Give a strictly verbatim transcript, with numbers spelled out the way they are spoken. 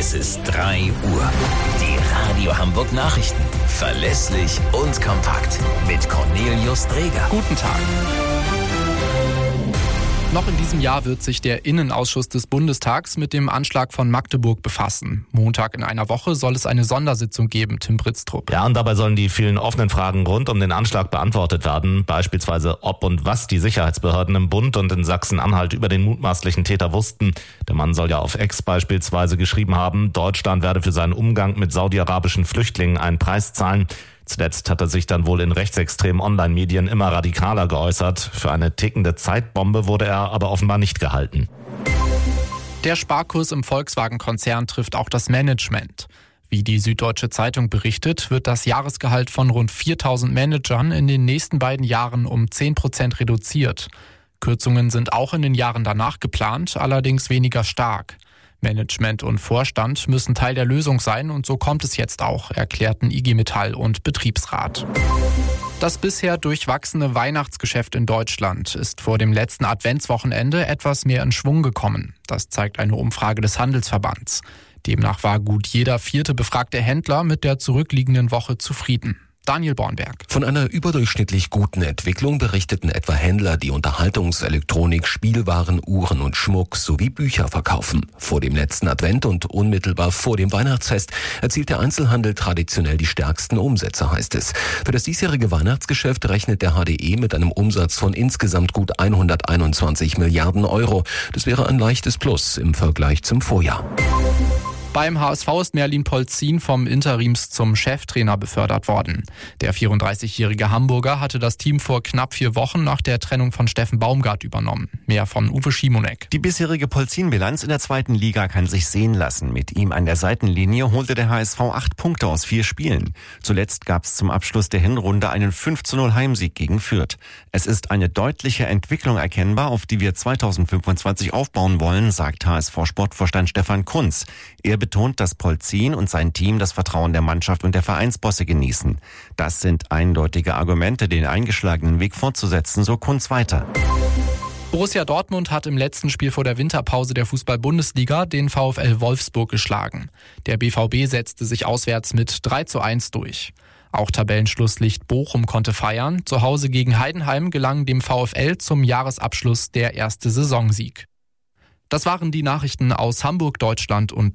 Es ist drei Uhr. Die Radio Hamburg Nachrichten. Verlässlich und kompakt. Mit Cornelius Dreger. Guten Tag. Noch in diesem Jahr wird sich der Innenausschuss des Bundestags mit dem Anschlag von Magdeburg befassen. Montag in einer Woche soll es eine Sondersitzung geben, Tim Britztrup. Ja, und dabei sollen die vielen offenen Fragen rund um den Anschlag beantwortet werden. Beispielsweise, ob und was die Sicherheitsbehörden im Bund und in Sachsen-Anhalt über den mutmaßlichen Täter wussten. Der Mann soll ja auf X beispielsweise geschrieben haben, Deutschland werde für seinen Umgang mit saudi-arabischen Flüchtlingen einen Preis zahlen. Zuletzt hat er sich dann wohl in rechtsextremen Online-Medien immer radikaler geäußert. Für eine tickende Zeitbombe wurde er aber offenbar nicht gehalten. Der Sparkurs im Volkswagen-Konzern trifft auch das Management. Wie die Süddeutsche Zeitung berichtet, wird das Jahresgehalt von rund viertausend Managern in den nächsten beiden Jahren um zehn Prozent reduziert. Kürzungen sind auch in den Jahren danach geplant, allerdings weniger stark. Management und Vorstand müssen Teil der Lösung sein und so kommt es jetzt auch, erklärten I G Metall und Betriebsrat. Das bisher durchwachsene Weihnachtsgeschäft in Deutschland ist vor dem letzten Adventswochenende etwas mehr in Schwung gekommen. Das zeigt eine Umfrage des Handelsverbands. Demnach war gut jeder vierte befragte Händler mit der zurückliegenden Woche zufrieden. Daniel Bornberg. Von einer überdurchschnittlich guten Entwicklung berichteten etwa Händler, die Unterhaltungselektronik, Spielwaren, Uhren und Schmuck sowie Bücher verkaufen. Vor dem letzten Advent und unmittelbar vor dem Weihnachtsfest erzielt der Einzelhandel traditionell die stärksten Umsätze, heißt es. Für das diesjährige Weihnachtsgeschäft rechnet der H D E mit einem Umsatz von insgesamt gut hunderteinundzwanzig Milliarden Euro. Das wäre ein leichtes Plus im Vergleich zum Vorjahr. Beim H S V ist Merlin Polzin vom Interims zum Cheftrainer befördert worden. Der vierunddreißigjährige Hamburger hatte das Team vor knapp vier Wochen nach der Trennung von Steffen Baumgart übernommen. Mehr von Uwe Schimonek. Die bisherige Polzin-Bilanz in der zweiten Liga kann sich sehen lassen. Mit ihm an der Seitenlinie holte der H S V acht Punkte aus vier Spielen. Zuletzt gab es zum Abschluss der Hinrunde einen fünf zu null Heimsieg gegen Fürth. Es ist eine deutliche Entwicklung erkennbar, auf die wir zweitausendfünfundzwanzig aufbauen wollen, sagt H S V-Sportvorstand Stefan Kunz. Er betont, dass Polzin und sein Team das Vertrauen der Mannschaft und der Vereinsbosse genießen. Das sind eindeutige Argumente, den eingeschlagenen Weg fortzusetzen, so Kunz weiter. Borussia Dortmund hat im letzten Spiel vor der Winterpause der Fußball-Bundesliga den VfL Wolfsburg geschlagen. Der B V B setzte sich auswärts mit drei zu eins durch. Auch Tabellenschlusslicht Bochum konnte feiern. Zu Hause gegen Heidenheim gelang dem VfL zum Jahresabschluss der erste Saisonsieg. Das waren die Nachrichten aus Hamburg, Deutschland und